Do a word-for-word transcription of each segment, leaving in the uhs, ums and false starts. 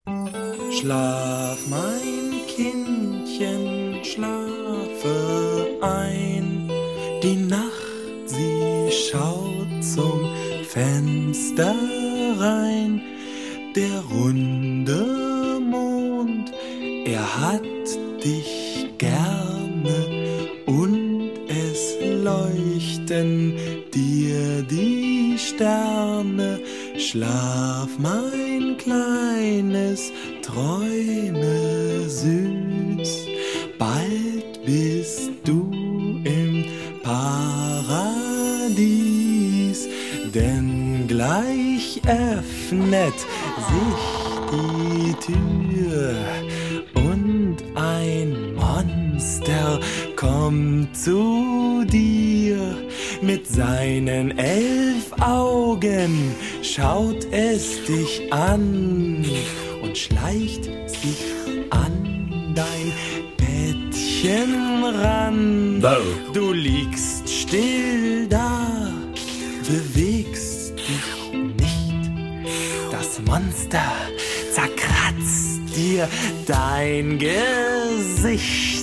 Schlaf, mein Kindchen, schlafe ein. Die Nacht, sie schaut zum Fenster rein. Der runde Mond, er hat dich gerne und es leuchten dir die Sterne. Schlaf, mein Kleines, träume süß, bald bist du im Paradies, denn gleich öffnet sich die Tür und ein Monster kommt zu dir. Mit seinen elf Augen schaut es dich an und schleicht sich an dein Bettchen ran. Du liegst still da, bewegst dich nicht. Das Monster zerkratzt dir dein Gesicht.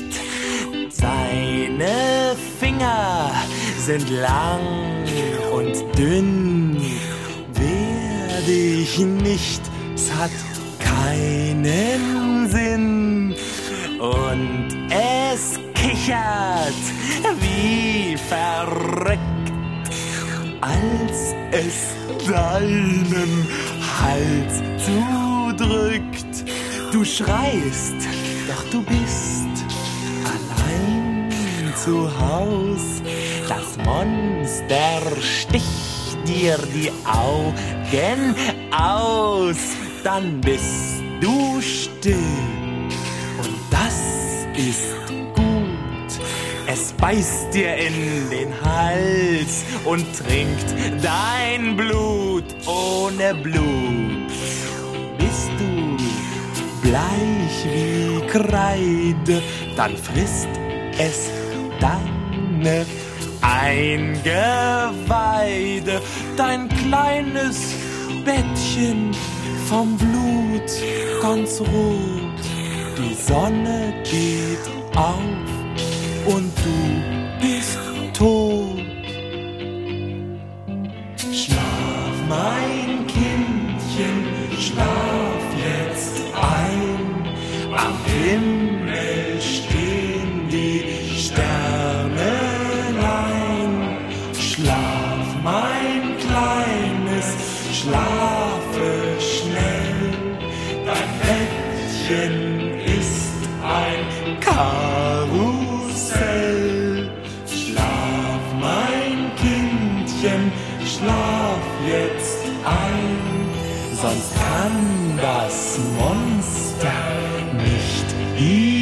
Seine Finger sind lang und dünn. Wehr dich nicht, es hat keinen Sinn. Und es kichert wie verrückt, als es deinen Hals zudrückt. Du schreist, doch du bist allein zu Haus. Das Monster sticht dir die Augen aus. Dann bist du still und das ist gut. Es beißt dir in den Hals und trinkt dein Blut. Ohne Blut bist du bleich wie Kreide, dann frisst es deine Eingeweide. Dein kleines Bettchen vom Blut ganz rot. Die Sonne geht auf und du bist tot. Schlaf, mein Kindchen, schlaf jetzt ein. Am Himmel stehen die Sternelein. Schlaf, mein Kleines, schlafe schnell. Dein Bettchen ist ein Karussell. Schlaf, mein Kindchen, schlaf jetzt ein. Sonst kann das Monster nicht hier